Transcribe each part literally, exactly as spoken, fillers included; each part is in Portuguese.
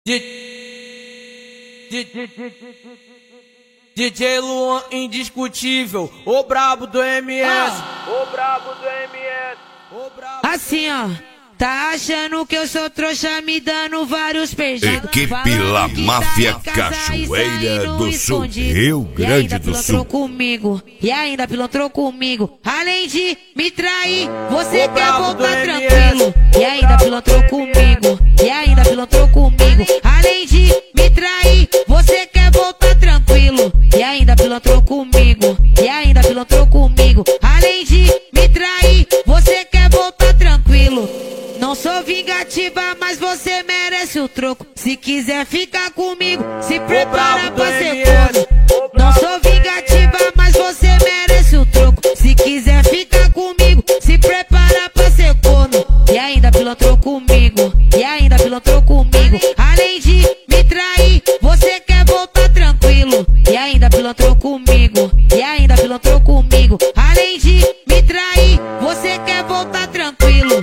D J Luan indiscutível, o brabo do M S, ah. o brabo do M S, o brabo. Assim ó, tá achando que eu sou trouxa me dando vários perdidos. Equipe La Máfia tá Cachoeira do Sul, Rio Grande do Sul. Comigo, e ainda pilantrou comigo. Além de me trair, você o quer voltar tranquilo. E ainda pilantrou comigo, e ainda pilantrou comigo. Além de me trair, você quer voltar tranquilo. E ainda pilantrou comigo, e ainda pilantrou comigo. Além de me trair, você quer voltar tranquilo. Não sou vingativa, mas você merece o troco. Se quiser ficar comigo, se prepara pra ser corno. Não sou vingativa, mas você merece o troco. Se quiser ficar comigo, se prepara pra ser corno. E ainda pilantrou comigo, e ainda pilantrou comigo. Além de me trair, você quer voltar tranquilo. E ainda pilantrou comigo, e ainda pilantrou comigo. Além de me trair, você quer voltar tranquilo.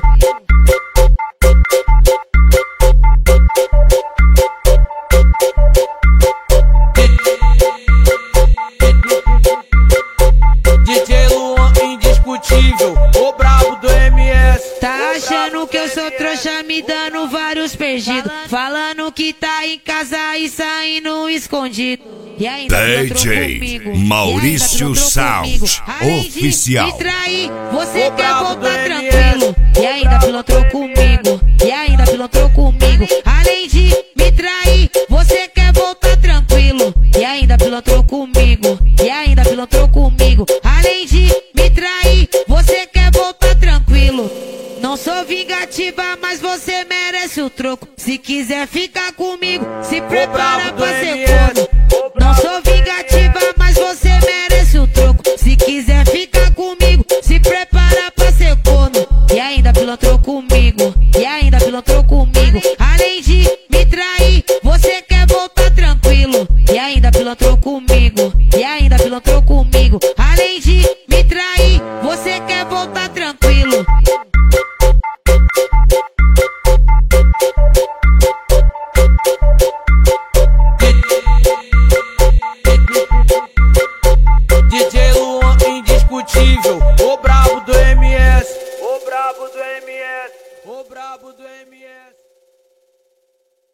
D J Luan indiscutível, o brabo do M S. Tá achando que eu sou trouxa me dando vários perdidos, falando que tá em casa e saindo escondido. E ainda D J Maurício Sound Oficial. Me trair, você quer voltar tranquilo. E ainda pilantrou comigo, e ainda pilantrou comigo. Além de me trair, você quer voltar tranquilo. E ainda pilantrou comigo, e ainda pilantrou comigo. Além de me trair, você quer voltar tranquilo. Não sou vingativa, mas você merece o troco. Se quiser ficar comigo, se prepara pra ser corno. Não sou vingativa, mas você merece o troco. Se quiser ficar comigo, se prepara pra ser corno. E ainda pilantrou comigo, e ainda